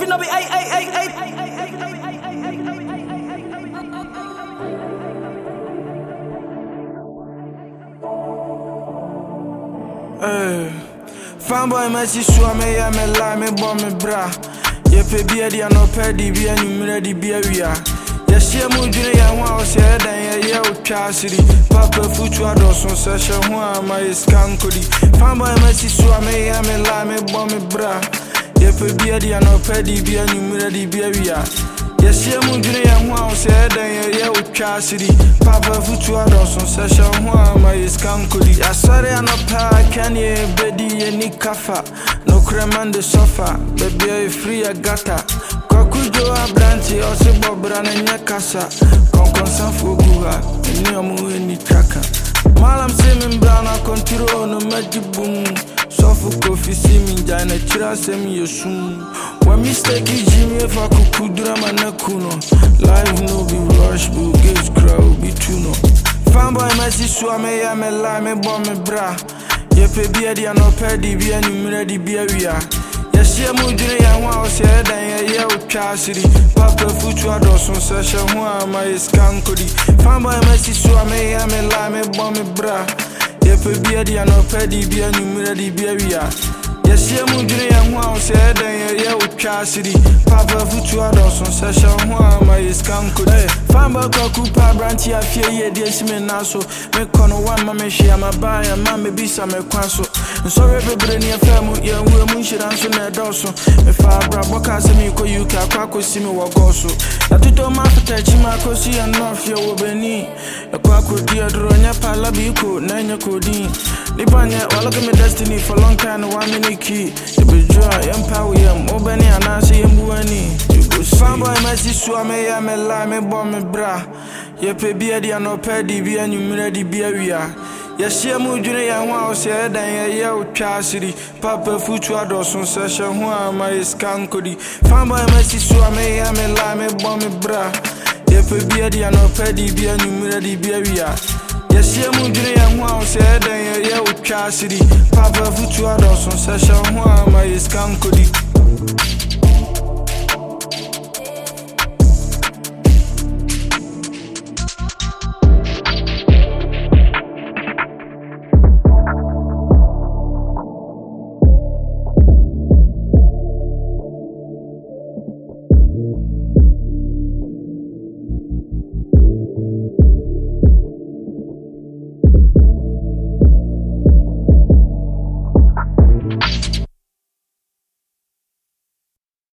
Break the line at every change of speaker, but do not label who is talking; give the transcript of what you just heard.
no be ay.
Fanboy Messi so me ya me lie me bomb me bra. Ye pe bia dia no pe di bia nyumre di bia wia. Ye hye mu dwene ya ho a se dan ye utwa siri. Papa futu adoso se hye ho a ma iskankodi. Fanboy Messi so me ya me lie me bomb me bra. Ye pe bia dia no pe di bia nyumre di bia wia. Ye hye mu dwene ya ho a se dan ye utwa siri. Papa futu adoso se hye ho a ma iskankodi. Ya sare anopa kan ye bedi ye ni kafa. No creman de sofa, baby I free a gata. Kwakujo abranti ose bobra na nyakasa. Konkonsan foguha, ni omu ni traka. Malam se min brana control no majibum. Sofu kofi si min jana chira se mi yosum. Wa mistake jimi fa kukudura manakuno. Life no be rush, bu gauge crowd be tuno. Fanboy Messi so me ya me lie me bomb me bra. Ye pe bia dia no pe di bia nyumre di bia wia. Ye hye mu dwene ya ho a se dan ye utwa siri. Papa futu adoso se hye ho a ma iskankodi. Fanboy Messi so me ya me lie me bomb me bra. Ye pe bia dia no pe di bia nyumre di bia wia. Ye hye mu dwene ya ho a se dan ye utwa siri. Papa futu adoso se hye ho a ma iskankodi. Fanboy kwaku pa branti afie ye die sime naso. Me kono wan ma me hye ma ba ya ma me bisa me kwanso. Sorry bebre ni afamu ye nwe mu nhira nso na edoso. Me fa bra boka se me ko UK akwa si me wo goso. Na tuto ma fata chi ma ko si an no afie wo beni. E kwa ko di adro nya pala bi ko na nya ko din. Ni banya wala ke me destiny for long time no one minute key. E be joy empower yem obani anase yembu ani. Fanboy Messi so me ya me lie me bomb me bra. Ye pe bia dia no pe di bia nyumre di bia wia. Ye hye mu dwene ya ho a se dan ye utwa siri. Papa futu adoso se hye ho a ma iskankodi. Fanboy Messi so me ya me lie me bomb me bra. Ye pe bia dia no pe di bia nyumre di bia wia. Ye hye mu dwene ya ho a se dan ye utwa siri. Papa futu adoso se hye ho a ma iskankodi.